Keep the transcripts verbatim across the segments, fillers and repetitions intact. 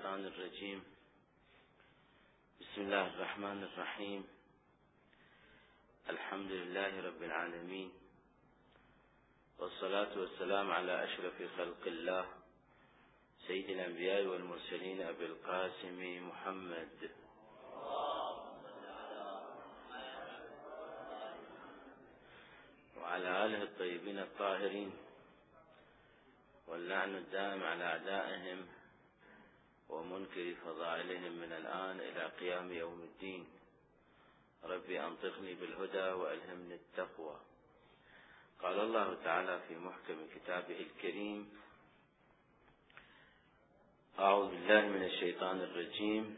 الشيطان الرجيم. بسم الله الرحمن الرحيم. الحمد لله رب العالمين، والصلاة والسلام على أشرف خلق الله سيد الأنبياء والمرسلين أبي القاسم محمد وعلى آله الطيبين الطاهرين، واللعن الدائم على أعدائهم ومنكر فضائلهم من الآن إلى قيام يوم الدين. ربي أنطقني بالهدى وألهمني التقوى. قال الله تعالى في محكم كتابه الكريم: أعوذ بالله من الشيطان الرجيم.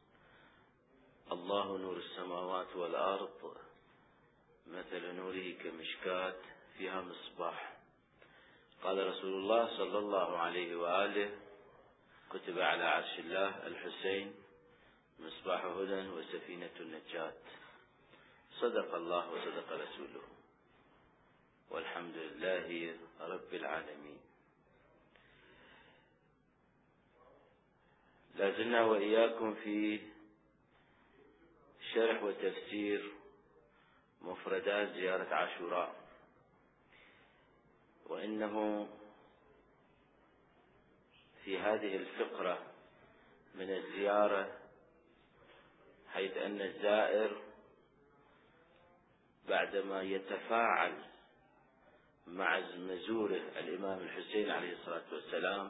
الله نور السماوات والأرض، مثل نوره كمشكاة فيها مصباح. قال رسول الله صلى الله عليه وآله: كتب على عرش الله الحسين مصباح هدى وسفينة النجاة. صدق الله وصدق رسوله، والحمد لله رب العالمين. لازلنا وإياكم في شرح وتفسير مفردات زيارة عاشوراء، وإنه في هذه الفقرة من الزيارة حيث أن الزائر بعدما يتفاعل مع مزوره الإمام الحسين عليه الصلاة والسلام،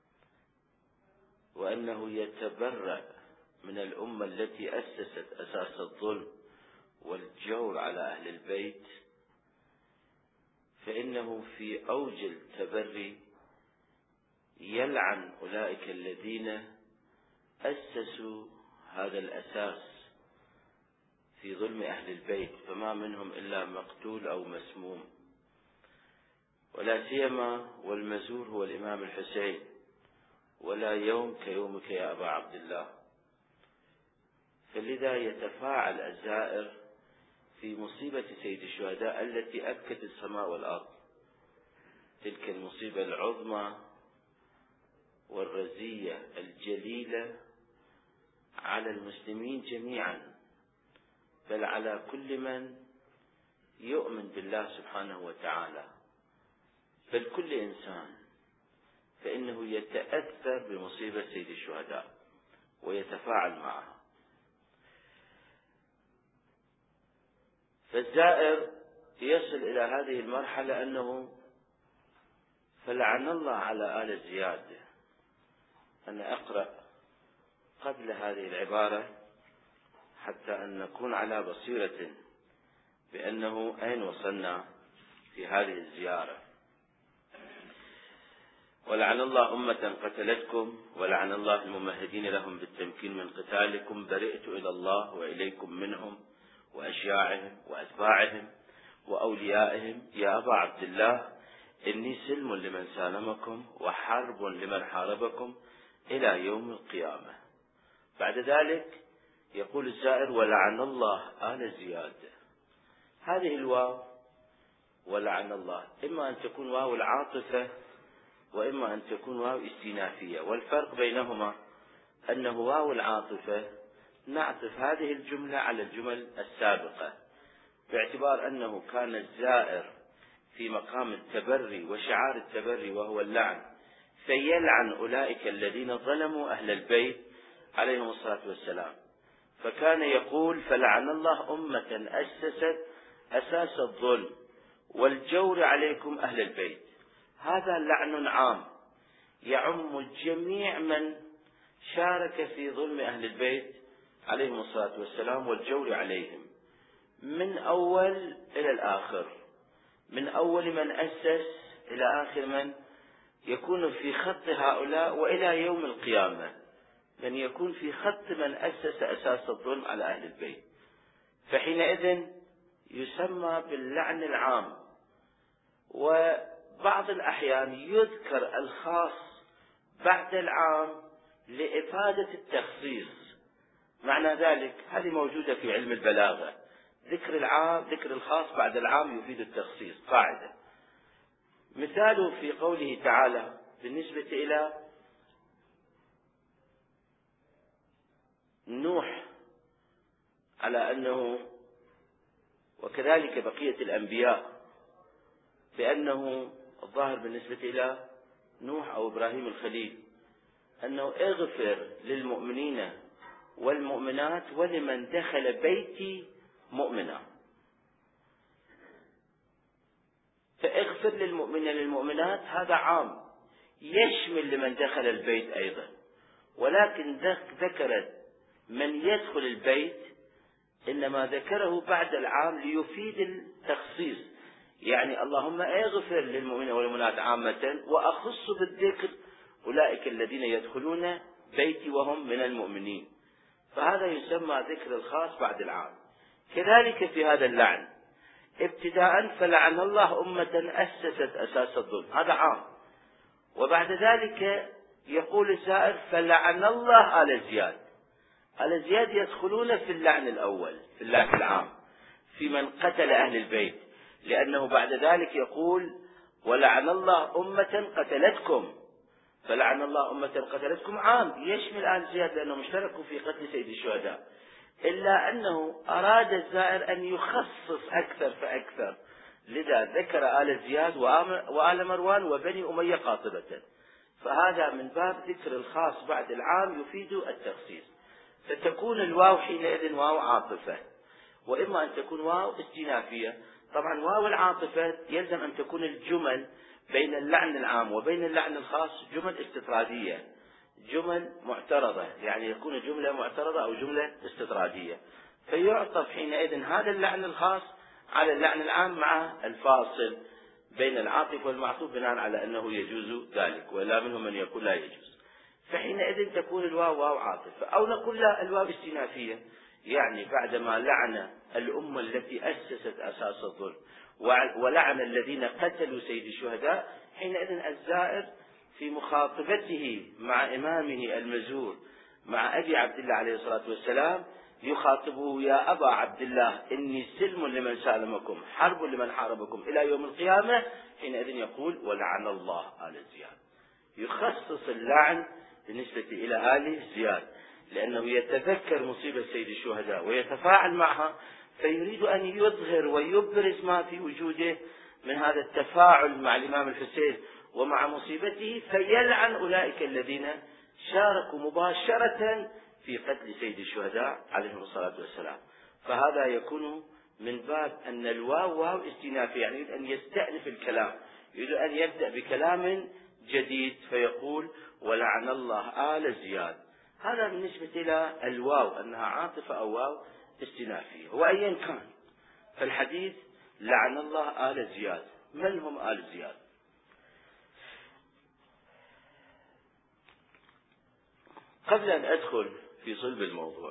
وأنه يتبرأ من الأمة التي أسست أساس الظلم والجور على أهل البيت، فإنه في أوج التبري يلعن أولئك الذين أسسوا هذا الأساس في ظلم أهل البيت، فما منهم إلا مقتول أو مسموم، ولا سيما والمزور هو الإمام الحسين، ولا يوم كيومك يا أبا عبد الله. فلذا يتفاعل الزائر في مصيبة سيد الشهداء التي أبكت السماء والأرض، تلك المصيبة العظمى والرزية الجليلة على المسلمين جميعا، بل على كل من يؤمن بالله سبحانه وتعالى، بل كل إنسان، فإنه يتأثر بمصيبة سيد الشهداء ويتفاعل معها. فالزائر يصل إلى هذه المرحلة أنه فلعن الله على آل زياد. أنا أقرأ قبل هذه العبارة حتى أن نكون على بصيرة بأنه أين وصلنا في هذه الزيارة. ولعن الله أمة قتلتكم، ولعن الله الممهدين لهم بالتمكين من قتالكم، برئت إلى الله وإليكم منهم وأشياعهم وأتباعهم وأوليائهم يا أبا عبد الله، إني سلم لمن سالمكم وحرب لمن حاربكم إلى يوم القيامة. بعد ذلك يقول الزائر: ولعن الله آل زياد. هذه الواو ولعن الله إما أن تكون واو العاطفة وإما أن تكون واو استئنافية، والفرق بينهما أنه واو العاطفة نعطف هذه الجملة على الجمل السابقة، باعتبار أنه كان الزائر في مقام التبري وشعار التبري وهو اللعن، فيلعن أولئك الذين ظلموا أهل البيت عليهم الصلاة والسلام، فكان يقول: فلعن الله أمة أسست أساس الظلم والجور عليكم أهل البيت. هذا لعن عام يعم جميع من شارك في ظلم أهل البيت عليهم الصلاة والسلام والجور عليهم، من أول إلى الآخر، من أول من أسس إلى آخر من يكون في خط هؤلاء، وإلى يوم القيامة من يكون في خط من أسس أساس الظلم على أهل البيت. فحينئذ يسمى باللعن العام، وبعض الأحيان يذكر الخاص بعد العام لإفادة التخصيص. معنى ذلك هذه موجودة في علم البلاغة، ذكر العام ذكر الخاص بعد العام يفيد التخصيص، قاعدة. مثاله في قوله تعالى بالنسبة إلى على أنه وكذلك بقية الأنبياء بأنه الظاهر بالنسبة إلى نوح أو إبراهيم الخليل أنه اغفر للمؤمنين والمؤمنات ولمن دخل بيتي مؤمنا. فاغفر للمؤمنين للمؤمنات هذا عام يشمل لمن دخل البيت أيضا، ولكن ذكرت من يدخل البيت إنما ذكره بعد العام ليفيد التخصيص، يعني اللهم اغفر للمؤمنين والمؤمنات عامة وأخص بالذكر أولئك الذين يدخلون بيتي وهم من المؤمنين، فهذا يسمى ذكر الخاص بعد العام. كذلك في هذا اللعن ابتداء فلعن الله أمة أسست أساس الظلم، هذا عام، وبعد ذلك يقول الزائر فلعن الله آل زياد. آل زياد يدخلون في اللعن الأول في اللعن العام في من قتل أهل البيت، لأنه بعد ذلك يقول ولعن الله أمة قتلتكم، فلعن الله أمة قتلتكم عام يشمل آل زياد لأنهم اشتركوا في قتل سيد الشهداء، إلا أنه أراد الزائر أن يخصص أكثر فأكثر، لذا ذكر آل زياد وآل مروان وبني أمية قاطبة، فهذا من باب ذكر الخاص بعد العام يفيد التخصيص. فتكون الواو حينئذ واو عاطفة، وإما أن تكون واو استئنافية. طبعا واو العاطفة يلزم أن تكون الجمل بين اللعن العام وبين اللعن الخاص جمل استطرادية، جمل معترضة، يعني يكون جملة معترضة أو جملة استطرادية، فيعطف حينئذ هذا اللعن الخاص على اللعن العام مع الفاصل بين العاطف والمعطوف بناء على أنه يجوز ذلك، ولا منهم من يقول لا يجوز، فحينئذ تكون الواو واو عاطفة. أو نقول لا الواو استئنافية، يعني بعدما لعن الأمة التي أسست أساس الظلم ولعن الذين قتلوا سيد الشهداء، حينئذ الزائر في مخاطبته مع إمامه المزور مع أبي عبد الله عليه الصلاة والسلام يخاطبه يا أبا عبد الله إني سلم لمن سالمكم حرب لمن حاربكم إلى يوم القيامة، حينئذ يقول ولعن الله آل زياد، يخصص اللعن بالنسبة إلى آل زياد لأنه يتذكر مصيبة سيد الشهداء ويتفاعل معها، فيريد أن يظهر ويبرز ما في وجوده من هذا التفاعل مع الإمام الحسين ومع مصيبته، فيلعن أولئك الذين شاركوا مباشرة في قتل سيد الشهداء عليهم الصلاة والسلام. فهذا يكون من باب أن الواو واو استئنافي، يعني يريد أن يستأنف الكلام، يريد أن يبدأ بكلام جديد فيقول ولعن الله آل زياد. هذا بالنسبة إلى الواو أنها عاطفة أو واو استئنافية. وأيا كان فالحديث لعن الله آل زياد. من هم آل زياد؟ قبل أن أدخل في صلب الموضوع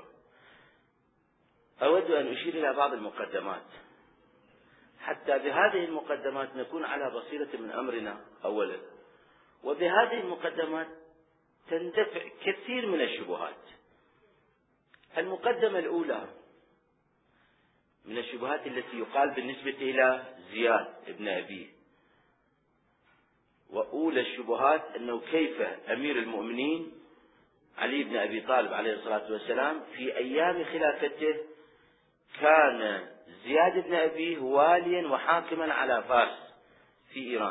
أود أن أشير إلى بعض المقدمات، حتى بهذه المقدمات نكون على بصيرة من أمرنا أولا، وبهذه المقدمات تندفع كثير من الشبهات. المقدمة الأولى من الشبهات التي يقال بالنسبة إلى زياد ابن أبيه، وأولى الشبهات أنه كيف أمير المؤمنين علي بن أبي طالب عليه الصلاة والسلام في أيام خلافته كان زياد بن أبيه واليا وحاكما على فارس في إيران،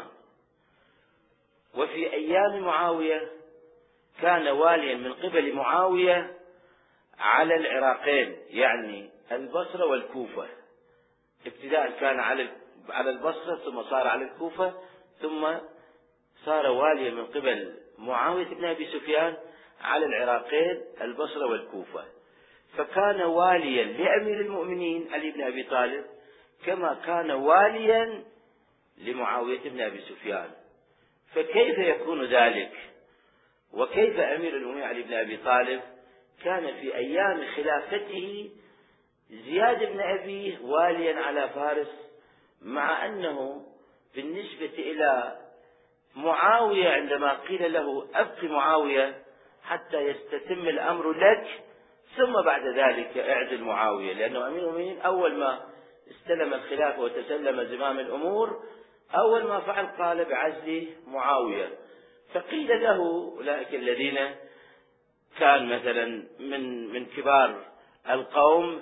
وفي أيام معاوية كان واليا من قبل معاوية على العراقين، يعني البصرة والكوفة. ابتداء كان على على البصرة ثم صار على الكوفة، ثم صار واليا من قبل معاوية بن أبي سفيان على العراقين البصرة والكوفة، فكان واليا لأمير المؤمنين علي بن أبي طالب كما كان واليا لمعاوية بن أبي سفيان. فكيف يكون ذلك؟ وكيف أمير المؤمنين علي بن أبي طالب كان في أيام خلافته زياد بن أبيه واليا على فارس، مع أنه بالنسبة إلى معاوية عندما قيل له أبق معاوية حتى يستتم الأمر لك ثم بعد ذلك اعدل معاوية، لأنه أمير المؤمنين أول ما استلم الخلافة وتسلم زمام الأمور أول ما فعل قال بعزل معاوية. فقيل له أولئك الذين كان مثلا من من كبار القوم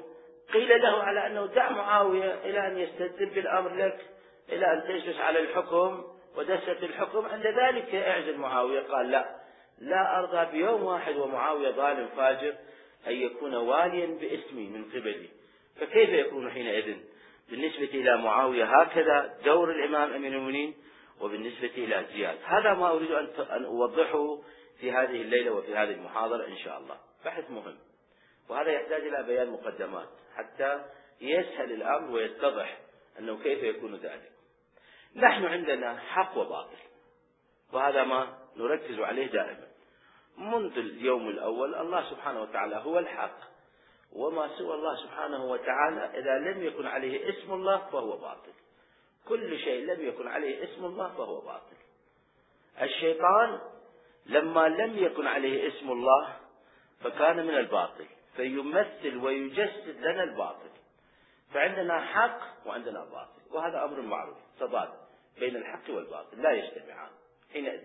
قيل له على أنه دع معاوية إلى أن يستتب الأمر لك، إلى أن تجلس على الحكم ودست الحكم، عند ذلك اعزل معاوية. قال لا، لا أرضى بيوم واحد ومعاوية ظالم فاجر أن يكون واليا باسمي من قبلي. فكيف يكون حينئذ بالنسبة إلى معاوية هكذا دور الإمام أمير المؤمنين، وبالنسبة إلى زياد؟ هذا ما أريد أن أوضحه في هذه الليلة وفي هذه المحاضرة إن شاء الله. بحث مهم، وهذا يحتاج إلى بيان مقدمات حتى يسهل الأمر ويتضح أنه كيف يكون ذلك. نحن عندنا حق وباطل، وهذا ما نركز عليه دائما منذ اليوم الأول. الله سبحانه وتعالى هو الحق، وما سوى الله سبحانه وتعالى إذا لم يكن عليه اسم الله فهو باطل. كل شيء لم يكن عليه اسم الله فهو باطل. الشيطان لما لم يكن عليه اسم الله فكان من الباطل، فيمثل ويجسد لنا الباطل. فعندنا حق وعندنا باطل، وهذا أمر معروف، تضاد بين الحق والباطل لا يجتمعان. حينئذ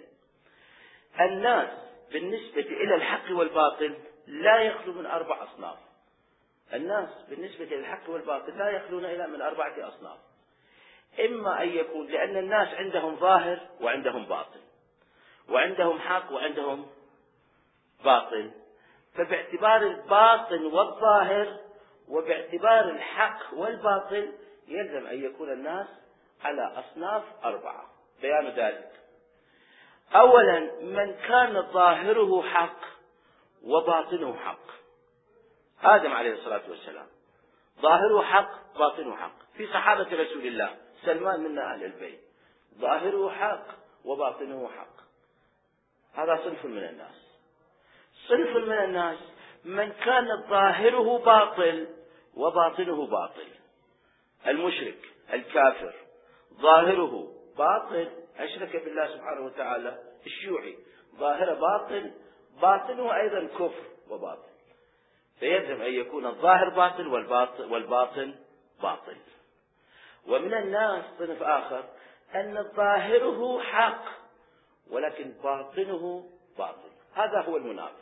الناس بالنسبة إلى الحق والباطل لا يخلو من أربع أصناف. الناس بالنسبة للحق والباطل لا يخلون إلا من أربعة أصناف. إما أن يكون لأن الناس عندهم ظاهر وعندهم باطل، وعندهم حق وعندهم باطل، فباعتبار الباطن والظاهر وباعتبار الحق والباطل يلزم أن يكون الناس على أصناف أربعة. بيان ذلك: أولا، من كان ظاهره حق وباطنه حق. آدم عليه الصلاة والسلام ظاهره حق باطنه حق. في صحابة رسول الله سلمان من أهل البيت ظاهره حق وباطنه حق. هذا صنف من الناس. صنف من الناس من كان ظاهره باطل وباطنه باطل. المشرك الكافر ظاهره باطل، أشرك بالله سبحانه وتعالى. الشيوعي ظاهره باطل، باطنه أيضا كفر وباطل. فيلزم أن يكون الظاهر باطل والباطن, والباطن باطل. ومن الناس صنف آخر أن ظاهره حق ولكن باطنه باطل. هذا هو المنافق.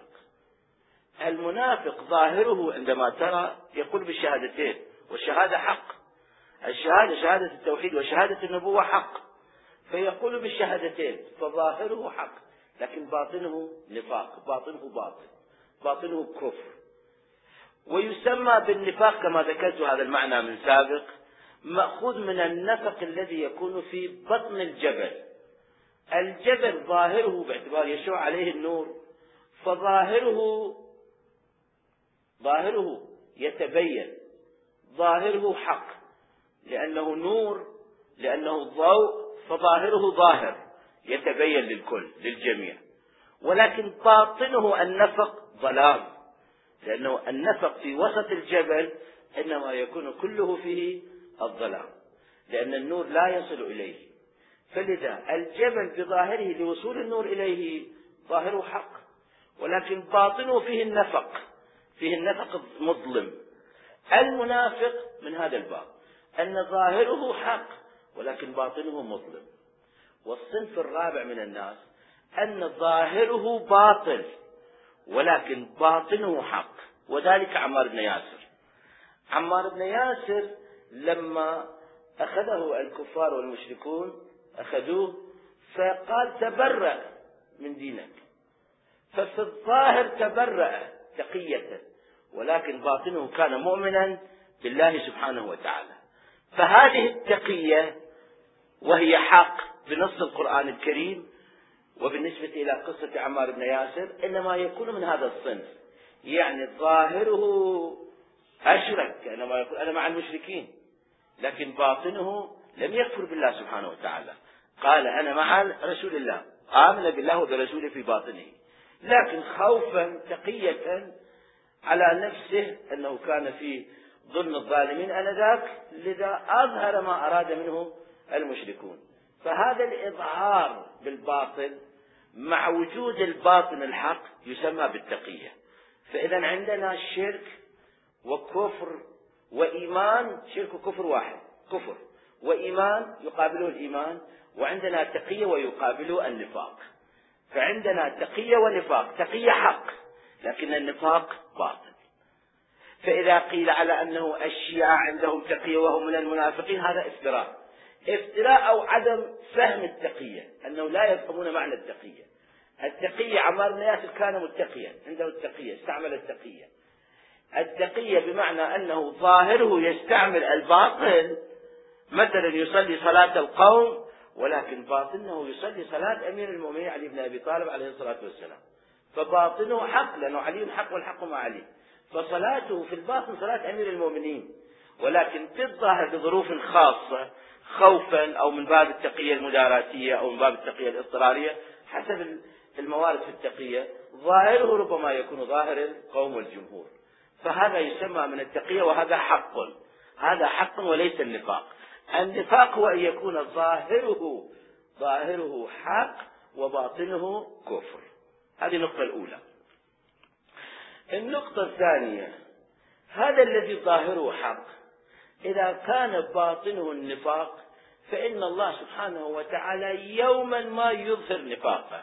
المنافق ظاهره عندما ترى يقول بالشهادتين، والشهادة حق. الشهادة شهادة التوحيد وشهادة النبوة حق، فيقول بالشهادتين، فظاهره حق لكن باطنه نفاق، باطنه باطل، باطنه كفر. ويسمى بالنفاق كما ذكرت هذا المعنى من سابق، مأخوذ من النفق الذي يكون في بطن الجبل. الجبل ظاهره باعتبار يشع عليه النور، فظاهره ظاهره يتبين، ظاهره حق لأنه نور، لأنه ضوء، فظاهره ظاهر يتبين للكل للجميع. ولكن باطنه النفق ظلام، لأنه النفق في وسط الجبل إنما يكون كله فيه الظلام، لأن النور لا يصل إليه. فلذا الجبل بظاهره لوصول النور إليه ظاهره حق، ولكن باطنه فيه النفق، فيه النفق مظلم. المنافق من هذا الباب أن ظاهره حق ولكن باطنه مظلم. والصنف الرابع من الناس أن ظاهره باطل ولكن باطنه حق، وذلك عمار بن ياسر. عمار بن ياسر لما أخذه الكفار والمشركون أخذوه فقال تبرأ من دينك، ففي الظاهر تبرأ تقية ولكن باطنه كان مؤمنا بالله سبحانه وتعالى. فهذه التقية وهي حق بنص القرآن الكريم، وبالنسبة إلى قصة عمار بن ياسر إنما يكون من هذا الصنف، يعني ظاهره أشرك كأنما يقول أنا مع المشركين، لكن باطنه لم يكفر بالله سبحانه وتعالى، قال أنا مع رسول الله، آمن بالله وبرسوله في باطنه، لكن خوفا تقية على نفسه أنه كان في ظلم الظالمين آنذاك، لذا أظهر ما أراد منه المشركون. فهذا الإظهار بالباطل مع وجود الباطن الحق يسمى بالتقية. فإذا عندنا شرك وكفر وإيمان، شرك وكفر واحد، كفر وإيمان يقابله الإيمان، وعندنا تقية ويقابله النفاق. فعندنا تقية ونفاق، تقية حق لكن النفاق باطل. فإذا قيل على أنه الشيعة عندهم تقية وهم من المنافقين هذا افتراء افتراء أو عدم فهم التقية، أنه لا يفهمون معنى التقية. التقية عمار بن ياسر كان متقيا، عنده التقية، استعمل التقية. التقية بمعنى أنه ظاهره يستعمل الباطل، مثلا يصلي صلاة القوم ولكن باطنه يصلي صلاة أمير المؤمنين علي بن أبي طالب عليه الصلاة والسلام، فباطنه حق لأنه علي حق والحق مع علي، فصلاته في الباطن صلاة أمير المؤمنين، ولكن في الظاهر بظروف خاصة خوفا أو من باب التقية المداراتية أو من باب التقية الاضطرارية حسب الموارد في التقية، ظاهره ربما يكون ظاهر القوم والجمهور، فهذا يسمى من التقية، وهذا حق، هذا حق وليس النفاق. النفاق هو أن يكون ظاهره ظاهره حق وباطنه كفر. هذه النقطة الأولى. النقطة الثانية، هذا الذي ظاهره حق إذا كان باطنه النفاق فإن الله سبحانه وتعالى يوما ما يظهر نفاقه،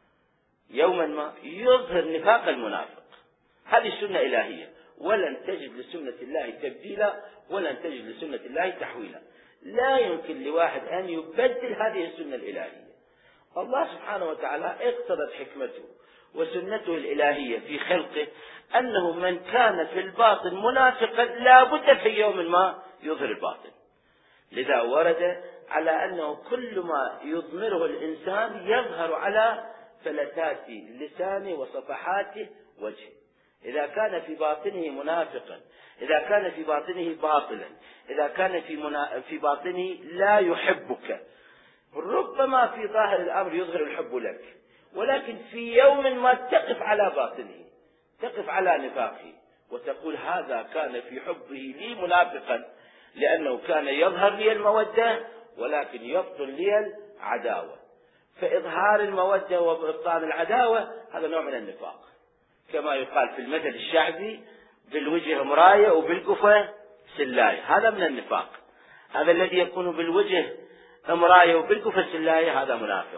يوما ما يظهر نفاق المنافق. هذه سنة إلهية، ولن تجد لسنة الله تبديلا ولن تجد لسنة الله تحويلا. لا يمكن لواحد أن يبدل هذه السنة الإلهية. الله سبحانه وتعالى اقتضت حكمته وسنته الإلهية في خلقه أنه من كان في الباطن منافقا لا بد في يوم ما يظهر الباطن. لذا ورد على أنه كل ما يضمره الإنسان يظهر على فلتات لسانه وصفحات وجهه. إذا كان في باطنه منافقا، إذا كان في باطنه باطلا، إذا كان في, منا... في باطنه لا يحبك، ربما في ظاهر الأمر يظهر الحب لك، ولكن في يوم ما تقف على باطنه، تقف على نفاقه وتقول هذا كان في حبه لي منافقا لأنه كان يظهر لي المودة ولكن يبطن لي العداوة. فإظهار المودة وإبطان العداوة هذا نوع من النفاق، كما يقال في المثل الشعبي بالوجه مراية وبالقفة سلاية، هذا من النفاق. هذا الذي يكون بالوجه مراية وبالقفة سلاية هذا منافق.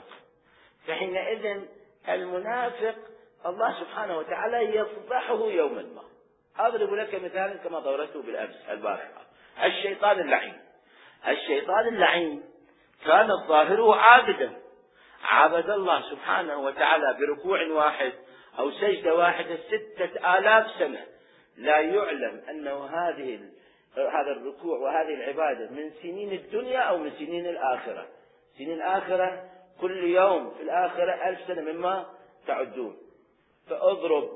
فحينئذ المنافق الله سبحانه وتعالى يفضحه يوما ما. أضرب لك مثالا كما ضربته بالأمس البارحة، الشيطان اللعين. الشيطان اللعين كان ظاهره عابدا، عبد الله سبحانه وتعالى بركوع واحد أو سجدة واحدة ستة آلاف سنة، لا يعلم أنه هذه هذا الركوع وهذه العبادة من سنين الدنيا أو من سنين الآخرة. سنين الآخرة كل يوم في الآخرة ألف سنة مما تعدون، فأضرب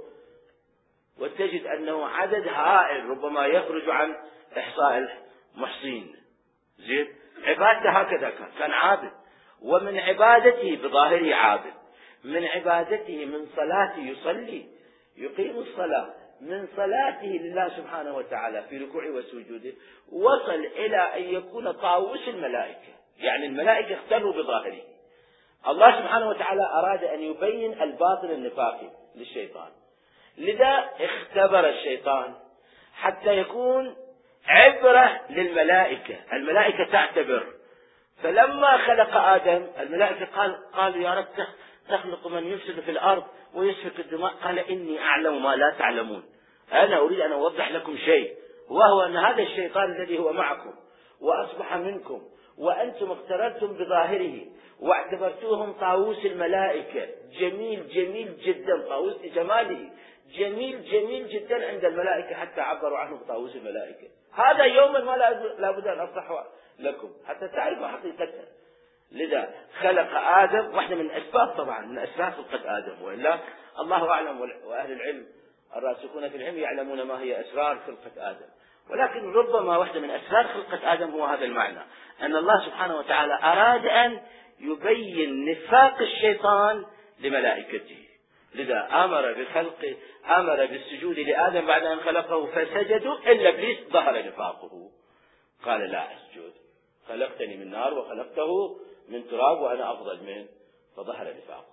وتجد أنه عدد هائل ربما يخرج عن إحصاء المحصين. زين، عبادته هكذا كان كان عابد، ومن عبادته بظاهره عابد، من عبادته من صلاته يصلي يقيم الصلاة، من صلاته لله سبحانه وتعالى في ركوعه وسجوده وصل إلى أن يكون طاووس الملائكة، يعني الملائكة اختلوا بظاهره. الله سبحانه وتعالى أراد أن يبين الباطن النفاقي للشيطان، لذا اختبر الشيطان حتى يكون عبرة للملائكة، الملائكة تعتبر. فلما خلق آدم الملائكة قال قالوا يا رب تخلق من يفسد في الأرض ويسفك الدماء، قال إني أعلم ما لا تعلمون. أنا أريد أن أوضح لكم شيء، وهو أن هذا الشيطان الذي هو معكم وأصبح منكم وأنتم اقتررتم بظاهره واعتبرتوهم طاووس الملائكة، جميل جميل جدا، طاووس جماله جميل جميل جدا عند الملائكة حتى عبروا عنه بطاووس الملائكة. هذا يوما ما لا بد أن أصح لكم حتى تعرفوا حقيقته. لذا خلق آدم، واحدة من أسباب طبعا من أسباب خلقة آدم، وإلا الله أعلم، وأهل العلم الراسخون في العلم يعلمون ما هي أسرار خلقة آدم، ولكن ربما واحدة من أسرار خلقة آدم هو هذا المعنى، أن الله سبحانه وتعالى أراد أن يبين نفاق الشيطان لملائكته. لذا أمر بخلقه، أمر بالسجود لآدم بعد أن خلقه فسجدوا إلا إبليس ظهر نفاقه، قال لا أسجد، خلقتني من نار وخلقته من تراب وأنا أفضل منه، فظهر نفاقه.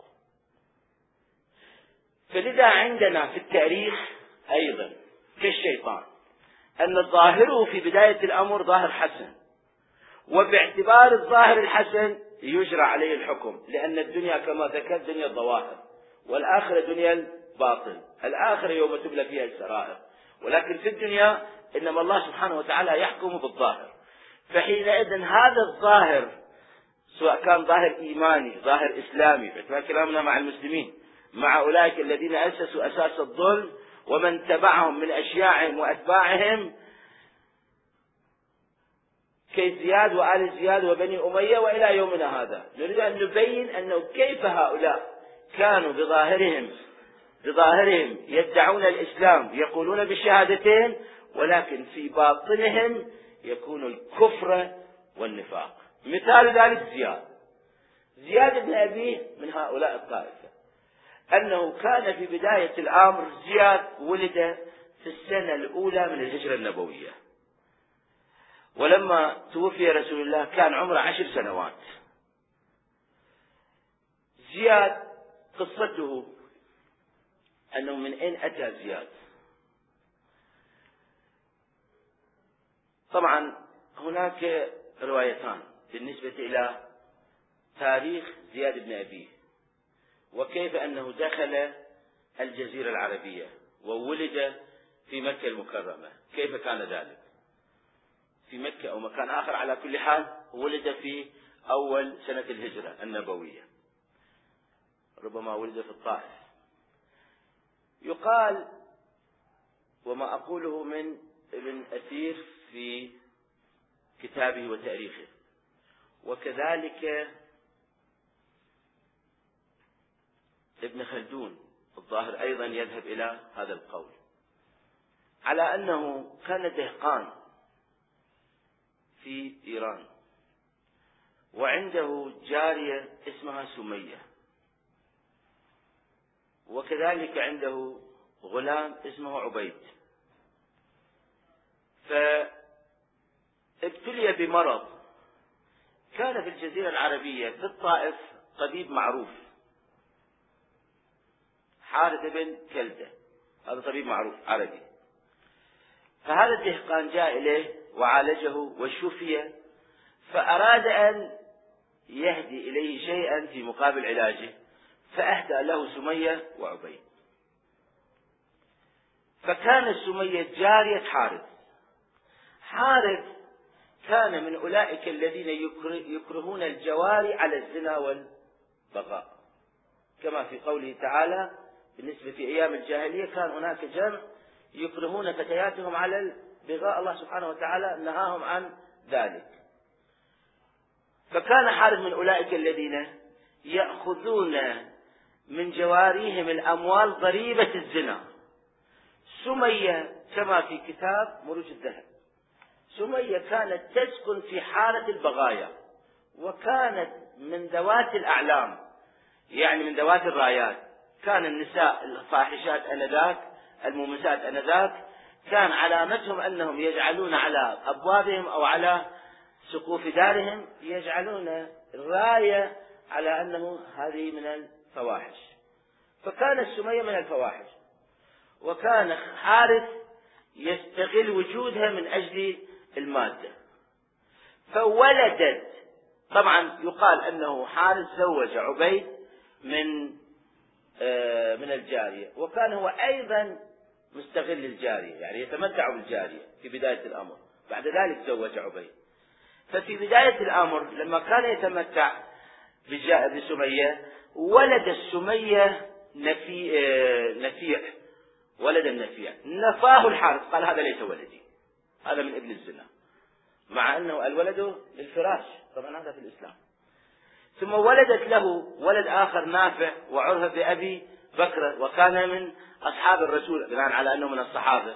فلذا عندنا في التاريخ أيضا في الشيطان أن ظاهره في بداية الأمر ظاهر حسن، وباعتبار الظاهر الحسن يجرى عليه الحكم، لأن الدنيا كما ذكرت دنيا الظواهر، والآخرة دنيا الباطن. الآخرة يوم تبلى فيها السرائر، ولكن في الدنيا إنما الله سبحانه وتعالى يحكم بالظاهر. فحينئذ هذا الظاهر سواء كان ظاهر إيماني ظاهر إسلامي، فما كلامنا مع المسلمين مع أولئك الذين أسسوا أساس الظلم ومن تبعهم من أشياعهم وأتباعهم كزياد وآل زياد وبني أمية وإلى يومنا هذا. نريد أن نبين أنه كيف هؤلاء كانوا بظاهرهم بظاهرهم يدعون الإسلام يقولون بالشهادتين، ولكن في باطنهم يكون الكفر والنفاق. مثال ذلك زياد زياد بن أبيه من هؤلاء الطائفة، أنه كان في بداية الأمر زياد ولد في السنة الأولى من الهجرة النبوية، ولما توفي رسول الله كان عمره عشر سنوات. زياد قصته أنه من أين أتى زياد؟ طبعا هناك روايتان بالنسبة إلى تاريخ زياد بن أبيه وكيف أنه دخل الجزيرة العربية وولد في مكة المكرمة. كيف كان ذلك؟ في مكة أو مكان آخر، على كل حال ولد في أول سنة الهجرة النبوية، ربما ولد في الطائف. يقال وما أقوله من ابن أثير في كتابه وتاريخه، وكذلك ابن خلدون الظاهر أيضا يذهب إلى هذا القول، على أنه كان دهقان في إيران وعنده جارية اسمها سمية، وكذلك عنده غلام اسمه عبيد. فابتلي بمرض. كان في الجزيرة العربية في الطائف طبيب معروف حارث بن كلدة، هذا طبيب معروف عربي. فهذا الدهقان جاء إليه وعالجه وشفي، فأراد أن يهدي إليه شيئا في مقابل علاجه، فأهدى له سمية وعبيد. فكان سمية جارية حارث. حارث كان من أولئك الذين يكرهون الجواري على الزنا والبغاء، كما في قوله تعالى بالنسبة في أيام الجاهلية كان هناك جمع يكرهون فتياتهم على البغاء، الله سبحانه وتعالى نهاهم عن ذلك. فكان حارث من أولئك الذين يأخذون من جواريهم الأموال ضريبة الزنا. سمية كما في كتاب مروج الذهب، سمية كانت تسكن في حارة البغايا، وكانت من ذوات الأعلام، يعني من ذوات الرايات. كان النساء الفاحشات أنذاك المومسات أنذاك كان علامتهم أنهم يجعلون على أبوابهم أو على سقوف دارهم يجعلون الراية على أنه هذه من الفواحش. فكانت سمية من الفواحش، وكان حارث يستغل وجودها من أجل المادة. فولدت، طبعا يقال أنه حارث زوج عبيد من من الجارية، وكان هو أيضا مستغل الجارية، يعني يتمتع بالجارية في بداية الأمر، بعد ذلك زوج عبيد. ففي بداية الأمر لما كان يتمتع بسمية ولد السمية نفيع، ولد النفيع نفاه الحارث، قال هذا ليس ولدي، هذا من ابن الزنا، مع أنه الولد للفراش، طبعا هذا في الإسلام. ثم ولدت له ولد آخر نافع وعرف بأبي بكر، وكان من أصحاب الرسول بناء على أنه من الصحابة،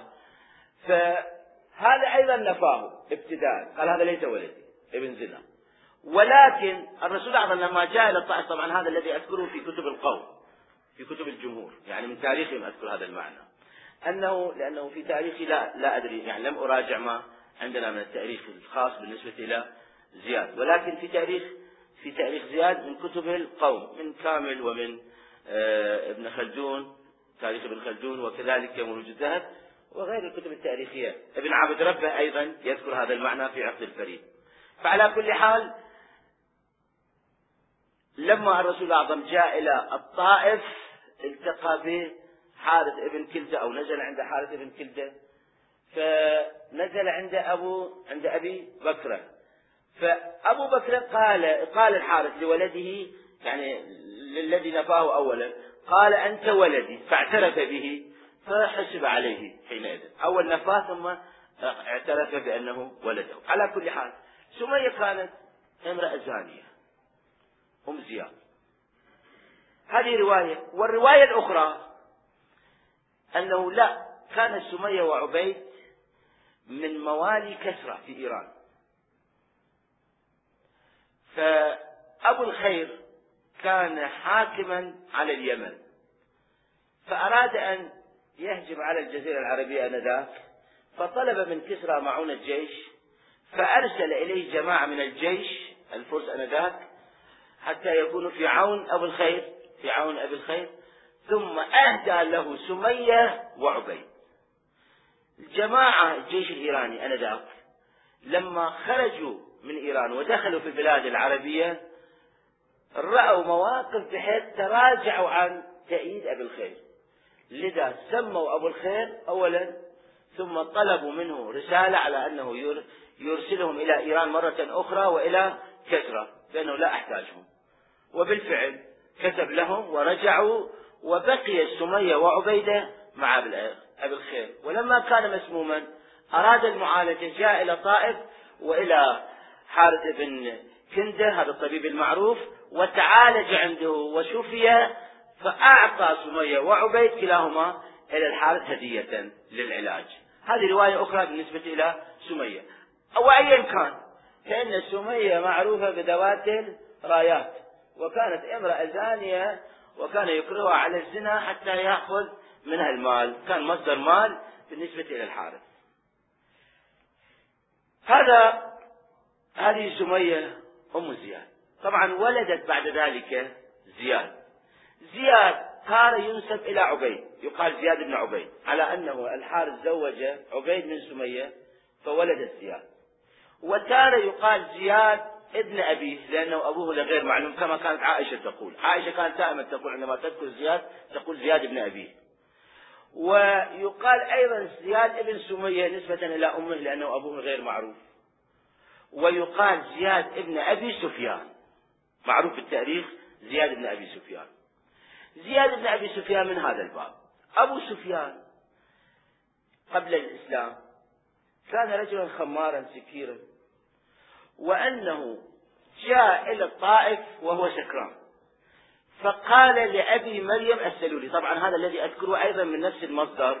فهذا أيضا نفاه ابتداء، قال هذا ليس ولدي ابن زنا. ولكن الرسول أعظم لما جاء إلى الطائف، طبعا هذا الذي أذكره في كتب القوم في كتب الجمهور، يعني من تاريخهم أذكر هذا المعنى، أنه لأنه في تاريخي لا لا أدري، يعني لم أراجع ما عندنا من التاريخ الخاص بالنسبة إلى زياد، ولكن في تاريخ في تاريخ زياد من كتب القوم، من كامل ومن آه ابن خلدون، تاريخ ابن خلدون، وكذلك مروج الذهب وغير الكتب التاريخية. ابن عبد ربه أيضا يذكر هذا المعنى في عقد الفريد. فعلى كل حال لما الرسول الأعظم جاء إلى الطائف التقى حارث ابن كلدة أو نزل عند حارث ابن كلدة، فنزل عند أبو عند أبي بكر، فأبو بكر قال قال الحارث لولده يعني للذي نفاه أولا، قال أنت ولدي، فاعترف به فحسب عليه حينئذ، أول نفاه ثم اعترف بأنه ولده. على كل حال سمية كانت امرأة زانية أم زياد، هذه رواية. والرواية الأخرى أنه لا، كانت سمية وعبيد من موالي كسرى في إيران، فأبو الخير كان حاكما على اليمن، فأراد أن يهجم على الجزيرة العربية آنذاك، فطلب من كسرى معونة الجيش، فأرسل إليه جماعة من الجيش الفرس آنذاك حتى يكونوا في عون أبو الخير في عون أبي الخير، ثم أهدى له سمية وعبيد. الجماعة الجيش الإيراني آنذاك لما خرجوا من إيران ودخلوا في البلاد العربية رأوا مواقف بحيث تراجعوا عن تأييد أبي الخير، لذا سموا أبو الخير أولا، ثم طلبوا منه رسالة على أنه يرسلهم إلى إيران مرة أخرى وإلى كسرى لأنه لا أحتاجهم، وبالفعل كتب لهم ورجعوا، وبقي سمية وعبيدة مع أبي الخير. ولما كان مسموما أراد المعالجة، جاء إلى طائف وإلى حارث بن كندة هذا الطبيب المعروف وتعالج عنده وشفي، فأعطى سمية وعبيد كلاهما إلى الحارث هدية للعلاج. هذه رواية أخرى بالنسبة إلى سمية. أو أيا كان، فإن سمية معروفة بذوات الرايات، وكانت امرأة زانية، وكان يكرهها على الزنا حتى يأخذ منها المال، كان مصدر مال بالنسبة إلى الحارث. هذا هذه سمية أم زياد. طبعا ولدت بعد ذلك زياد. زياد كان ينسب إلى عبيد، يقال زياد بن عبيد، على أنه الحارث زوج عبيد من سمية فولدت زياد. وتارة يقال زياد ابن أبيه لأنه أبوه لغير معلوم، كما كانت عائشة تقول. عائشة كانت دائما تقول عندما تذكر زياد تقول زياد ابن أبيه. ويقال أيضا زياد ابن سمية نسبة إلى أمه لأنه أبوه غير معروف. ويقال زياد ابن أبي سفيان، معروف بالتاريخ زياد ابن أبي سفيان. زياد ابن أبي سفيان من هذا الباب. أبو سفيان قبل الإسلام كان رجلا خمارا سكيرا، وأنه جاء إلى الطائف وهو سكران، فقال لأبي مريم السلولي، طبعا هذا الذي أذكره أيضا من نفس المصدر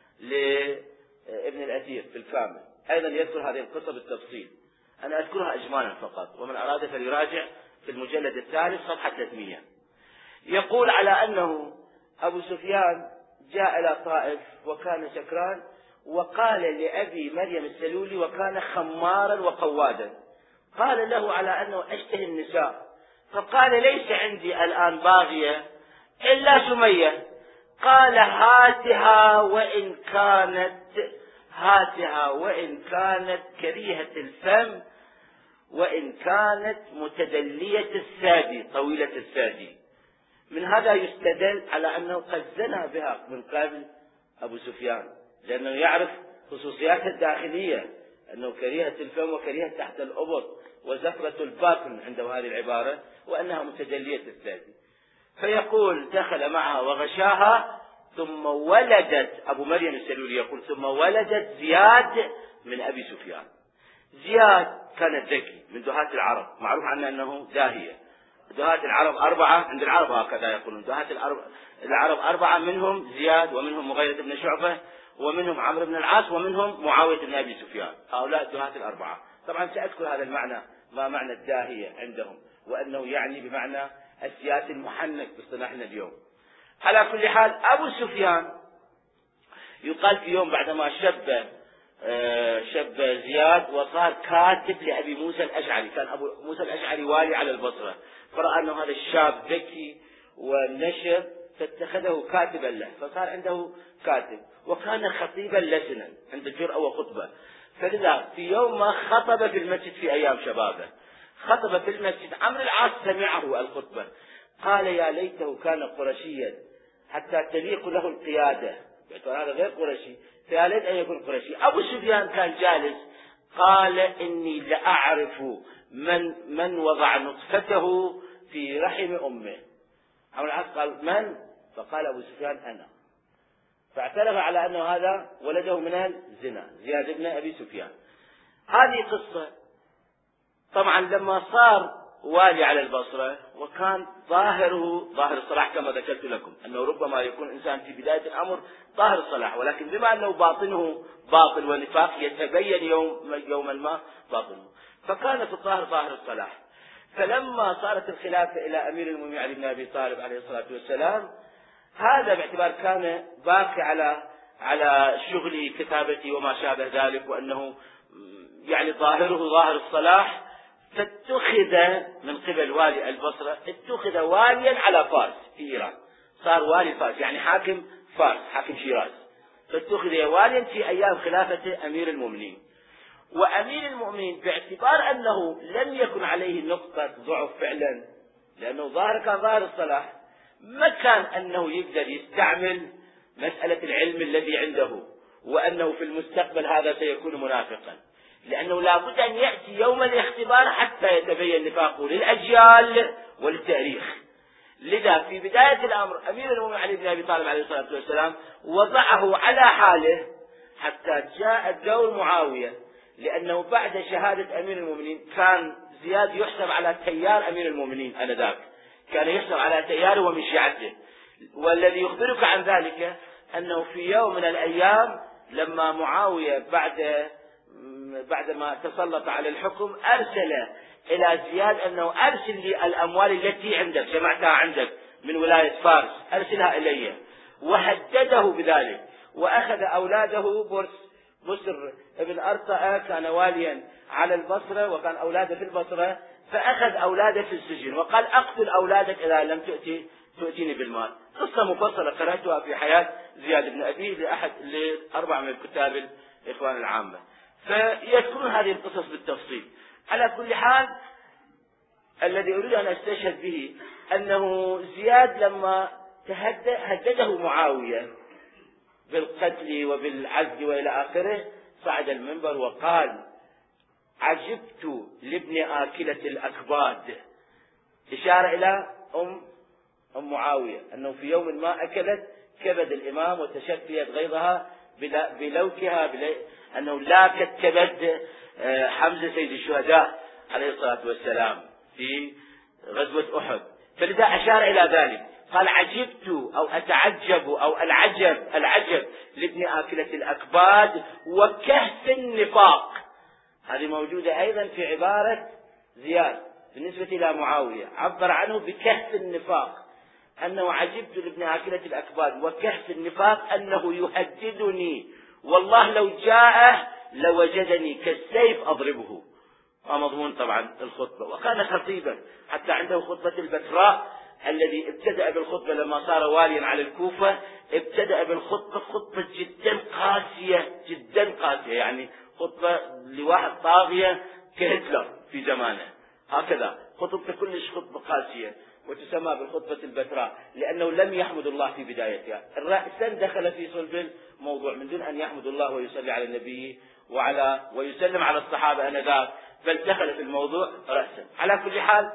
لابن الأثير في الكامل، أيضا يذكر هذه القصة بالتفصيل، أنا أذكرها إجمالا فقط، ومن أراد فليراجع في المجلد الثالث صفحة ثلاثمئة. يقول على أنه أبو سفيان جاء إلى طائف وكان سكران، وقال لأبي مريم السلولي وكان خمارا وقوادا، قال له على أنه أشتهي النساء، فقال ليس عندي الآن باغية إلا سمية، قال هاتها وإن كانت هاتها وإن كانت كريهة الفم، وإن كانت متدلية الثدي طويلة الثدي. من هذا يستدل على أنه قد زنى بها من قبل أبو سفيان، لأنه يعرف خصوصياتها الداخلية، أنه كريهة الفم وكريهة تحت الأبط وزفرة الباطن عنده هذه العبارة، وأنها متدلية الثدي. فيقول دخل معها وغشاها، ثم ولدت أبو مريم السلولي يقول ثم ولدت زياد من أبي سفيان. زياد كان ذكي من دهاة العرب، معروف عنه أنه داهية. دهاة العرب أربعة، عند العرب هكذا يقولون، دهاة العرب أربعة، منهم زياد ومنهم مغيرة بن شعبة ومنهم عمرو بن العاص ومنهم معاوية بن أبي سفيان، هؤلاء دهاة الأربعة. طبعا سأذكر هذا المعنى، ما معنى الداهية عندهم، وأنه يعني بمعنى السياسي المحنك باصطلاحنا اليوم. على كل حال أبو سفيان يقال في يوم بعدما شب شب زياد وصار كاتب لأبي موسى الأشعري، كان أبو موسى الأشعري والي على البصرة، فرأى أنه هذا الشاب ذكي ونشر فاتخذه كاتبا له، فصار عنده كاتب، وكان خطيبا لسنا عنده جرأة وخطبة. فلذا في يوم ما خطب في المسجد في أيام شبابه، خطب في المسجد، عمرو العاص سمعه الخطبة، قال يا ليته كان قرشيا حتى تليق له القيادة، باعتبار هذا غير قرشي، فيالد أن يكون قرشي. أبو سفيان كان جالس قال إني لأعرف من من وضع نطفته في رحم أمه. عمرو العاص قال من؟ فقال أبو سفيان أنا، فاعترف على أنه هذا ولده من الزنا، زياد بن أبي سفيان. هذه قصة. طبعا لما صار والي على البصرة وكان ظاهره ظاهر الصلاح كما ذكرت لكم، أنه ربما يكون إنسان في بداية الأمر ظاهر الصلاح، ولكن بما أنه باطنه باطل ونفاق يتبين يوم يوما ما باطنه، فكان في الظاهر ظاهر الصلاح. فلما صارت الخلافة إلى أمير المؤمنين علي بن أبي طالب عليه الصلاة والسلام، هذا باعتبار كان باقي على على شغل كتابتي وما شابه ذلك، وأنه يعني ظاهره ظاهر الصلاح، فاتخذ من قبل والي البصرة، اتخذ واليا على فارس في إيران، صار والي فارس يعني حاكم فارس، حاكم شيراز، فاتخذ واليا في أيام خلافة أمير المؤمنين. وأمير المؤمنين باعتبار أنه لم يكن عليه نقطة ضعف فعلا، لأنه ظاهر كان ظاهر الصلاح، ما كان أنه يقدر يستعمل مسألة العلم الذي عنده، وأنه في المستقبل هذا سيكون منافقا، لأنه لا بد أن يأتي يوم الاختبار حتى يتبين نفاقه للأجيال وللتاريخ. لذا في بداية الأمر أمير المؤمنين علي بن أبي طالب عليه الصلاة والسلام وضعه على حاله حتى جاء دور معاوية، لأنه بعد شهادة أمير المؤمنين كان زياد يحسب على تيار أمير المؤمنين آنذاك، كان يحسب على تياره ومن شيعته. والذي يخبرك عن ذلك أنه في يوم من الأيام لما معاوية بعد بعدما تسلط على الحكم أرسل إلى زياد أنه أرسل لي الأموال التي عندك جمعتها عندك من ولاية فارس، أرسلها إلي، وهدده بذلك. وأخذ أولاده برس بسر ابن أرطأ كان واليا على البصرة وكان أولاده في البصرة، فأخذ أولاده في السجن وقال أقتل أولادك إذا لم تؤتي تؤتيني بالمال. قصة مفصلة قرأتها في حياة زياد بن أبي لأحد لأربعة من الكتاب الإخوان العامة، فيذكرون هذه القصص بالتفصيل. على كل حال الذي أريد أن أستشهد به أنه زياد لما هدده معاوية بالقتل وبالعزل وإلى آخره صعد المنبر وقال عجبت لابن آكلة الأكباد، إشارة إلى أم أم معاوية أنه في يوم ما أكلت كبد الإمام وتشفيت غيظها بلوكها، أنه لاكت كبد حمزة سيد الشهداء عليه الصلاة والسلام في غزوة أحد، فلذا أشار إلى ذلك. قال عجبت أو أتعجب أو العجب العجب لابن آكلة الأكباد وكهف النفاق. هذه موجودة أيضا في عبارة زياد بالنسبة إلى معاوية، عبر عنه بكهف النفاق، أنه عجبت لابن آكلة الأكباد وكهف النفاق أنه يهددني، والله لو جاءه لوجدني كالسيف أضربه. ومضمون طبعا الخطبة، وكان خطيبا حتى عنده خطبة البتراء الذي ابتدأ بالخطبة لما صار واليا على الكوفة، ابتدأ بالخطبة خطبة جدا قاسية جدا قاسية، يعني خطبة لواحد طاغية كهتلر في زمانه، هكذا خطبة كلش خطبة قاسية، وتسمى بالخطبة البتراء لأنه لم يحمد الله في بدايتها. رأسا دخل في صلب الموضوع من دون أن يحمد الله ويصلي على النبي وعلى ويسلم على الصحابة آنذاك، بل دخل في الموضوع رأسا. على كل حال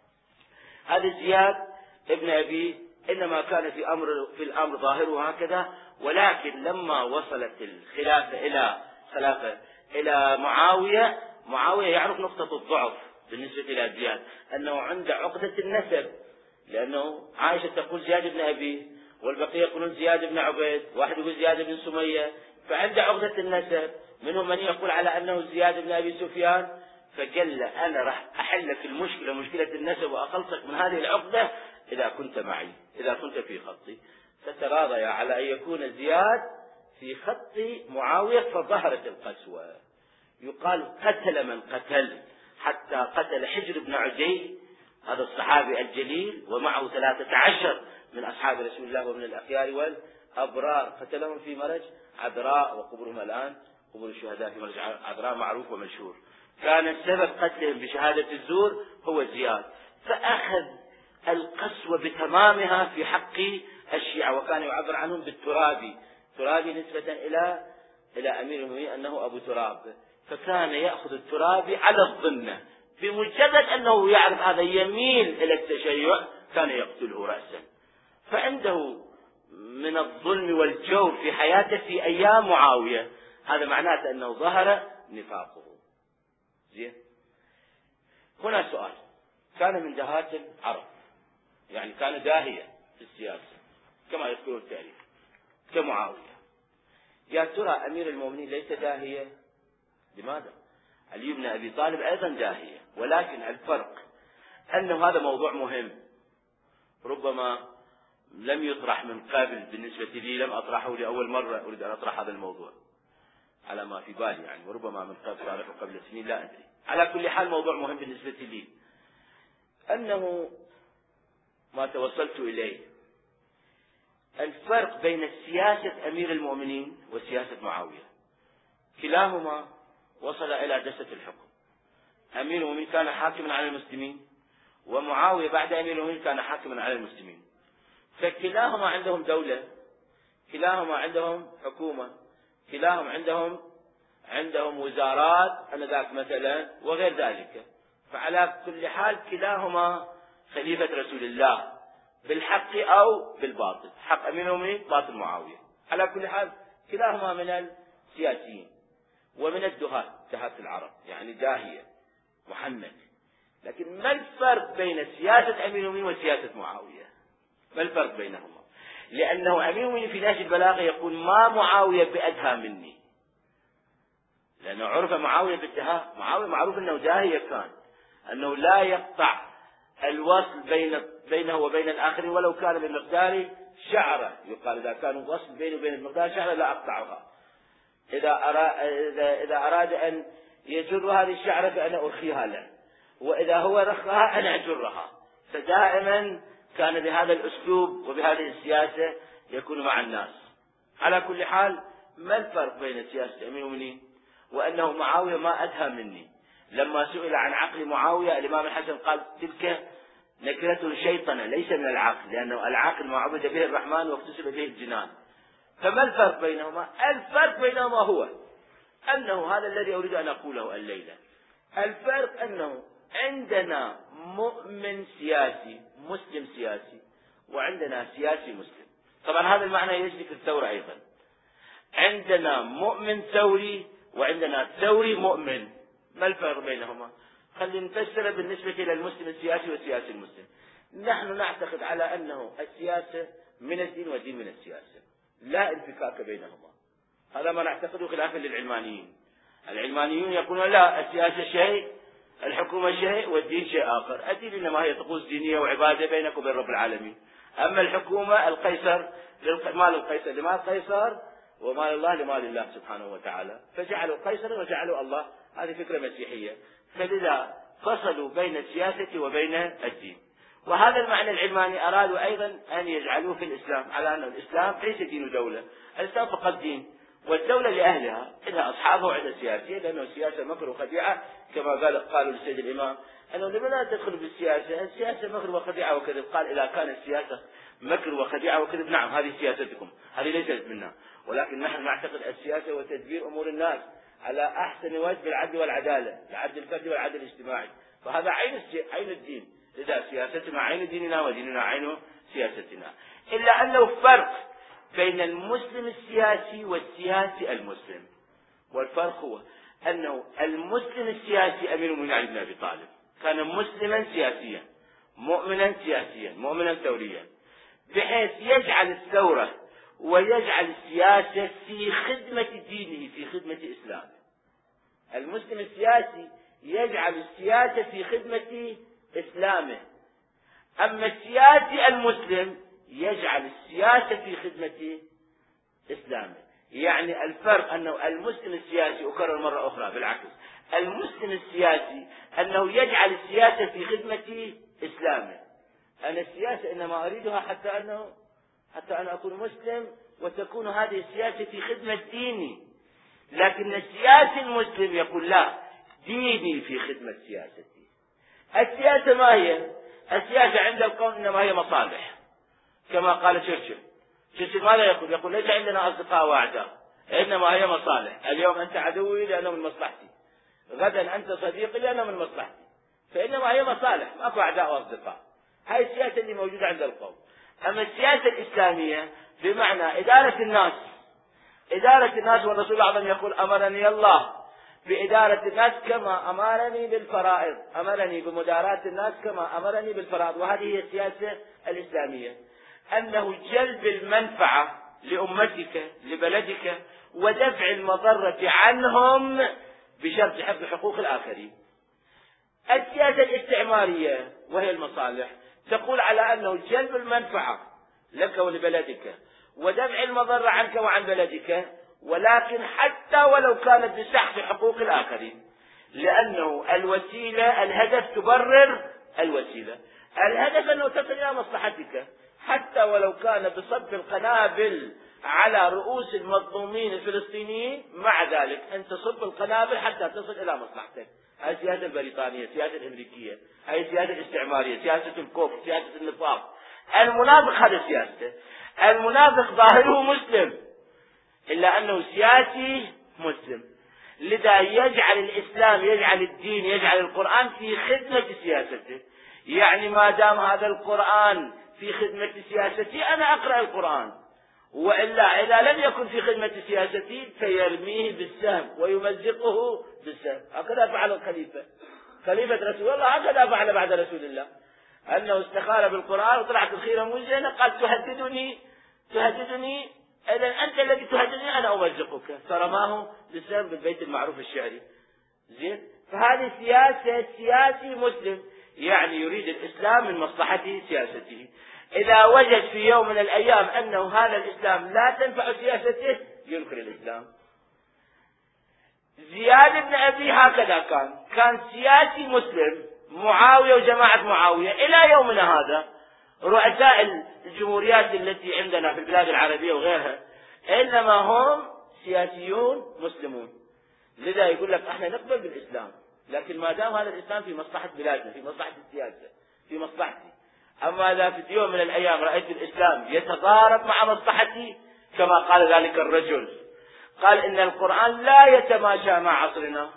هذا زياد ابن أبي إنما كان في أمر في الأمر ظاهره هكذا، ولكن لما وصلت الخلافة إلى خلافة إلى معاوية، معاوية يعرف نقطة الضعف بالنسبة إلى زياد، أنه عنده عقدة النسب، لأنه عائشة تقول زياد بن أبي والبقية يقولون زياد بن عبيد، واحد يقول زياد بن سمية، فعنده عقدة النسب. منهم من يقول على أنه زياد بن أبي سفيان، فقال له أنا راح أحل في المشكلة مشكلة النسب وأخلصك من هذه العقدة إذا كنت معي، إذا كنت في خطي. فتراضي على أن يكون زياد في خط معاوية، فظهرت القسوة. يقال قتل من قتل، حتى قتل حجر بن عدي هذا الصحابي الجليل ومعه ثلاثة عشر من أصحاب رسول الله ومن الأخيار والأبرار، قتلهم في مرج عذراء، وقبرهم الآن قبر الشهداء في مرج عذراء معروف ومشهور. كان سبب قتلهم بشهادة الزور هو زياد، فأخذ القسوة بتمامها في حق الشيعة، وكان يعبر عنهم بالترابي، ترابي نسبة إلى إلى أمير المؤمنين أنه أبو تراب، فكان يأخذ الترابي على الظنة، بمجرد أنه يعرف هذا يميل إلى التشيع كان يقتله رأسا. فعنده من الظلم والجور في حياته في أيام معاوية، هذا معناته أنه ظهر نفاقه. زين، هنا سؤال، كان من دهاة العرب، يعني كان داهية في السياسة كما يذكر التاريخ كمعاوية. يا ترى أمير المؤمنين ليس داهية؟ لماذا؟ علي بن أبي طالب أيضا داهية، ولكن الفرق أنه هذا موضوع مهم ربما لم يطرح من قبل. بالنسبة لي لم أطرحه لأول مرة، أريد أن أطرح هذا الموضوع على ما في بالي يعني، وربما من قبل طرحه قبل سنين لا أدري. على كل حال موضوع مهم بالنسبة لي، أنه ما توصلت إليه الفرق بين سياسة أمير المؤمنين وسياسة معاوية. كلاهما وصل إلى دسة الحكم. أمير المؤمنين كان حاكما على المسلمين، ومعاوية بعد أمير المؤمنين كان حاكما على المسلمين، فكلاهما عندهم دولة، كلاهما عندهم حكومة، كلاهم عندهم عندهم وزارات أنذاك مثلا وغير ذلك. فعلى كل حال كلاهما خليفة رسول الله بالحق أو بالباطل، حق أمير المؤمنين باطل معاوية. على كل حال كلاهما من السياسيين ومن الدهاة، دهاة العرب يعني داهية محنك. لكن ما الفرق بين سياسة أمير المؤمنين وسياسة معاوية؟ ما الفرق بينهما؟ لأنه أمير المؤمنين في نهج البلاغة يقول ما معاوية بأدهى مني، لأنه عرف معاوية بالدهاء. معاوية معروف أنه داهية، كان أنه لا يقطع الوصل بين بينه وبين الآخرين ولو كان بمقدار شعرة. يقال إذا كان وصل بينه وبين المقدار شعرة لا أقطعها، إذا أراد, إذا, إذا أراد أن يجر هذه الشعرة فأنا أرخيها له، وإذا هو رخها أنا أجرها. فدائما كان بهذا الأسلوب وبهذه السياسة يكون مع الناس. على كل حال ما الفرق بين سياسة أمير المؤمنين وأنه معاوية ما أدهى مني؟ لما سئل عن عقل معاوية الإمام الحسن قال تلك نكرة شيطنة ليس من العقل، لأنه العقل ما عبد به الرحمن واكتسب به الجنان. فما الفرق بينهما؟ الفرق بينهما هو أنه هذا الذي أريد أن أقوله الليلة. الفرق أنه عندنا مؤمن سياسي مسلم سياسي، وعندنا سياسي مسلم. طبعا هذا المعنى يجري في الثورة أيضا، عندنا مؤمن ثوري وعندنا ثوري مؤمن. ما الفرق بينهما؟ خلينا نفسر بالنسبة إلى المسلم السياسي والسياسي المسلم. نحن نعتقد على أنه السياسة من الدين والدين من السياسة، لا انفكاك بينهما. هذا ما نعتقده خلافا للعلمانيين. العلمانيون يقولون لا، السياسة شيء، الحكومة شيء، والدين شيء آخر. الدين إنما هي طقوس دينية وعبادة بينك وبين رب العالمين. أما الحكومة القيصر مال القيصر لمال قيصر، ومال الله لمال الله سبحانه وتعالى، فجعلوا قيصر وجعلوا الله. هذه فكرة مسيحية. فلذا فصلوا بين السياسة وبين الدين. وهذا المعنى العلماني أرادوا أيضا أن يجعلوه في الإسلام، على أن الإسلام ليس دين دولة، الإسلام فقط دين، والدولة لأهلها، إنها أصحابها وعندها سياسية، لأنه السياسة مكر وخديعة كما قال قالوا للسيد الإمام أنه لما لا تدخل بالسياسة، السياسة مكر وخديعة وكذب. قال إذا كان السياسة مكر وخديعة وكذب نعم هذه سياستكم، هذه ليست منا، ولكن نحن نعتقد السياسة وتدبير أمور الناس على أحسن وجه بالعدل والعدالة، العدل الفردي والعدل الاجتماعي، فهذا عين عين الدين. إذا سياستنا عين ديننا وديننا عين سياستنا. إلا أنه فرق بين المسلم السياسي والسياسي المسلم، والفرق هو أنه المسلم السياسي أمير المؤمنين علي بن أبي طالب كان مسلما سياسيا مؤمنا سياسيا مؤمنا ثوريا، بحيث يجعل الثورة ويجعل السياسة في خدمة دينه، في خدمة إسلامه. المسلم السياسي يجعل السياسة في خدمة إسلامه، أما السياسي المسلم يجعل السياسة في خدمة إسلامه. يعني الفرق أنه المسلم السياسي، أكرر مرة أخرى بالعكس، المسلم السياسي أنه يجعل السياسة في خدمة إسلامه. أنا السياسة إنما أريدها حتى أنه حتى أنا أكون مسلم وتكون هذه السياسة في خدمة ديني، لكن السياسي المسلم يقول لا، ديني في خدمة سياستي. السياسة ما هي؟ السياسة عند القوم إنما هي مصالح. كما قال تشرشل. تشرشل ماذا يقول؟ يقول ليس عندنا أصدقاء وأعداء، إنما هي مصالح. اليوم أنت عدوي لأنه من مصلحتي، غدا أنت صديقي لأنه من مصلحتي، فإنما هي مصالح، ماكو أعداء وأصدقاء. هاي السياسة اللي موجودة عند القوم. أما السياسة الإسلامية بمعنى إدارة الناس، إدارة الناس، والرسول الأعظم يقول أمرني الله بإدارة الناس كما أمرني بالفرائض، أمرني بمداراة الناس كما أمرني بالفرائض. وهذه هي السياسة الإسلامية، أنه جلب المنفعة لأمتك لبلدك ودفع المضرة عنهم بشرط حفظ حقوق الآخرين. السياسة الاستعمارية وهي المصالح تقول على أنه جلب المنفعة لك ولبلدك ودفع المضرة عنك وعن بلدك، ولكن حتى ولو كانت بسحب حقوق الآخرين، لأنه الوسيلة الهدف تبرر الوسيلة. الهدف أنه تصل إلى مصلحتك حتى ولو كان بصب القنابل على رؤوس المظلومين الفلسطينيين، مع ذلك أن تصب القنابل حتى تصل إلى مصلحتك. هذه السياسة البريطانية، السياسة الأمريكية، هذه السياسة الاستعمارية، سياسة الكفر، سياسة النفاق. المنافق هذا سياسته، المنافق ظاهره مسلم إلا أنه سياسي مسلم. لذا يجعل الإسلام، يجعل الدين، يجعل القرآن في خدمة سياسته. يعني ما دام هذا القرآن في خدمة سياستي أنا أقرأ القرآن، وإلا إذا لم يكن في خدمة سياستي فيرميه بالسهم ويمزقه بالسهم. هكذا فعل الخليفة، خليفة رسول الله هكذا فعل بعد رسول الله، أنه استخار بالقرآن وطلعت الخيرة مو زينة، قال تهددني تهددني إذا أنت الذي تهددني أنا أمزقك، فرماه بالسهم بالبيت المعروف الشعري. زين، فهذه سياسة سياسي مسلم، يعني يريد الإسلام من مصلحته سياسته. إذا وجد في يوم من الأيام أنه هذا الإسلام لا تنفع سياسته ينكر الإسلام. زياد بن أبي هكذا كان كان سياسي مسلم، معاوية وجماعة معاوية إلى يومنا هذا رؤساء الجمهوريات التي عندنا في البلاد العربية وغيرها إنما هم سياسيون مسلمون. لذا يقول لك احنا نقبل بالإسلام، لكن ما دام هذا الإسلام في مصلحة بلادنا، في مصلحة السياسة، في مصلحتي. أما إذا في يوم من الأيام رأيت الإسلام يتضارب مع مصلحتي كما قال ذلك الرجل، قال إن القرآن لا يتماشى مع عصرنا.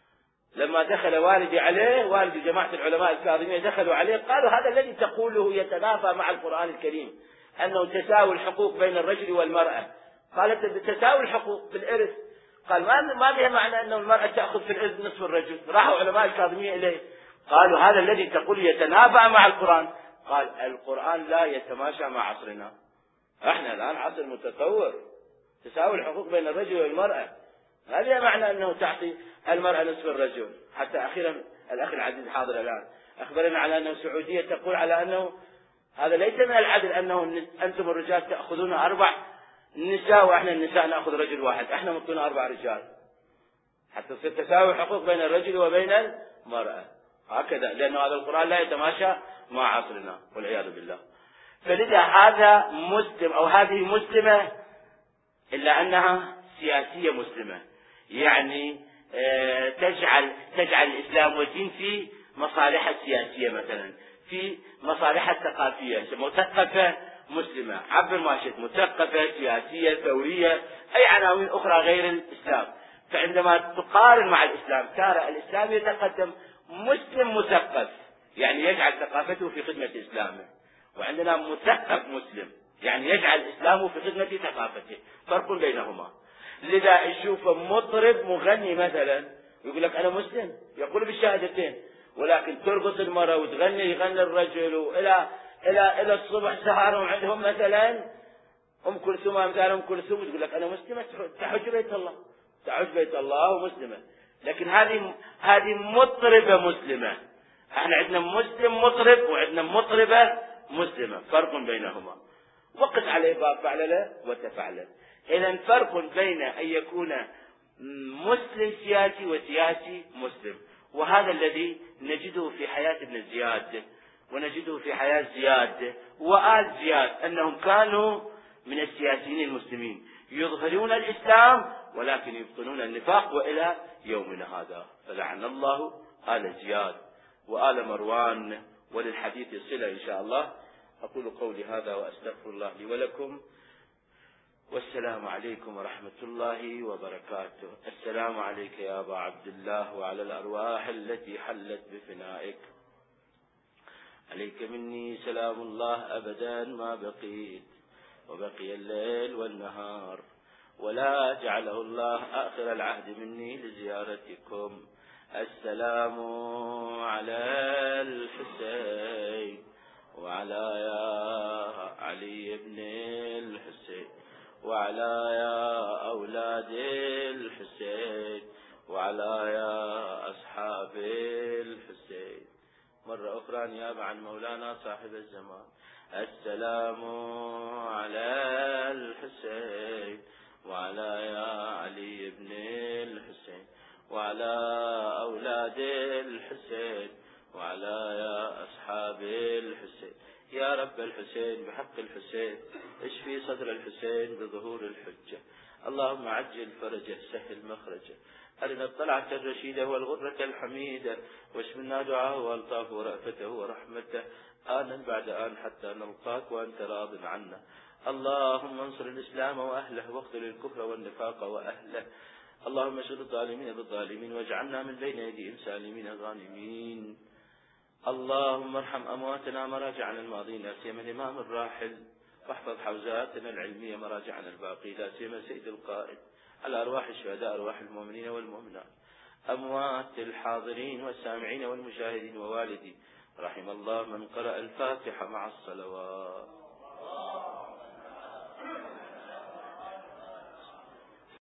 لما دخل والدي عليه، والد جماعة العلماء الكاظمية دخلوا عليه قالوا هذا الذي تقوله يتنافى مع القرآن الكريم، أنه تساوي الحقوق بين الرجل والمرأة. قالت تساوي الحقوق في الإرث. قال ما ما بها معنى أن المرأة تأخذ في الإرث نصف الرجل. راحوا علماء الكاظمية إليه قالوا هذا الذي تقول يتنافى مع القرآن. قال القرآن لا يتماشى مع عصرنا، احنا الآن عصر متطور، تساوي الحقوق بين الرجل والمرأة. هذا معنى أنه تعطي المرأة نصف الرجل. حتى أخيرا الأخ العزيز حاضر الآن أخبرنا على أن السعودية تقول على أنه هذا ليس من العدل، أنه أنتم الرجال تأخذون أربع نساء وإحنا النساء نأخذ رجل واحد، إحنا مطلنا أربع رجال حتى تصير تساوي الحقوق بين الرجل وبين المرأة. هكذا، لأن هذا القرآن لا يتماشى مع عصرنا والعياذ بالله. فلذا هذا مسلم أو هذه مسلمة إلا أنها سياسية مسلمة، يعني تجعل تجعل الإسلام والدين في مصالح السياسية، مثلا في مصالح الثقافية، مثقفة مسلمة، عبر ما شئت، مثقفة سياسية ثورية، أي عناوين أخرى غير الإسلام. فعندما تقارن مع الإسلام ترى الإسلام يتقدم مسلم مثقف، يعني يجعل ثقافته في خدمة إسلامه، وعندنا مثقف مسلم يعني يجعل إسلامه في خدمة ثقافته، فرق بينهما. لذا نشوف مطرب مغني مثلا يقول لك أنا مسلم، يقول بالشهادتين، ولكن تربط المرأة وتغني يغني الرجل، وإلى إلى إلى الصبح سهرهم عندهم مثلا أم كلثوم مثلا، أم كلثوم تقول لك أنا مسلمة تحج بيت الله، تحج بيت الله ومسلمة، لكن هذه هذه مطربة مسلمة. احنا عندنا مسلم مطرب وعندنا مطربة مسلمة، فرق بينهما. وقت عليه باب فعلله وتفعله. إذا فرق بين أن يكون مسلم سياسي وسياسي مسلم، وهذا الذي نجده في حياة ابن زياد، ونجده في حياة زياد وآل زياد، أنهم كانوا من السياسيين المسلمين يظهرون الإسلام ولكن يبطنون النفاق، وإلى يومنا هذا. فلعن الله آل زياد وآل مروان، وللحديث صلة إن شاء الله. أقول قولي هذا وأستغفر الله لي ولكم، والسلام عليكم ورحمة الله وبركاته. السلام عليك يا أبا عبد الله وعلى الأرواح التي حلت بفنائك. عليك مني سلام الله أبدا ما بقيت، وبقي الليل والنهار، ولا جعله الله آخر العهد مني لزيارتكم. السلام على الحسين وعلى يا علي بن الحسين وعلى يا أولاد الحسين وعلى يا أصحاب الحسين. مرة أخرى نيابة عن مولانا صاحب الزمان. السلام على الحسين وعلى يا علي بن الحسين وعلى أولاد الحسين وعلى يا أصحاب الحسين. يا رب الحسين بحق الحسين اشفي صدر الحسين بظهور الحجة. اللهم عجل فرجه سهل مخرجه، أرنا الطلعة الرشيدة والغرة الحميدة، واشملنا دعاه والطاف ورأفته ورحمته آنا بعد آن حتى نلقاك وأنت راض عنا. اللهم انصر الإسلام وأهله واقتل الكفر والنفاق وأهله. اللهم اشغل الظالمين بالظالمين واجعلنا من بين أيديهم سالمين غانمين. اللهم ارحم أمواتنا مراجعنا الماضين لا سيما الإمام الراحل، واحفظ حوزاتنا العلمية مراجعنا الباقي لا سيما سيد القائد، على أرواح الشهداء أرواح المؤمنين والمؤمنات، أموات الحاضرين والسامعين والمشاهدين ووالدي. رحم الله من قرأ الفاتحة مع الصلوات.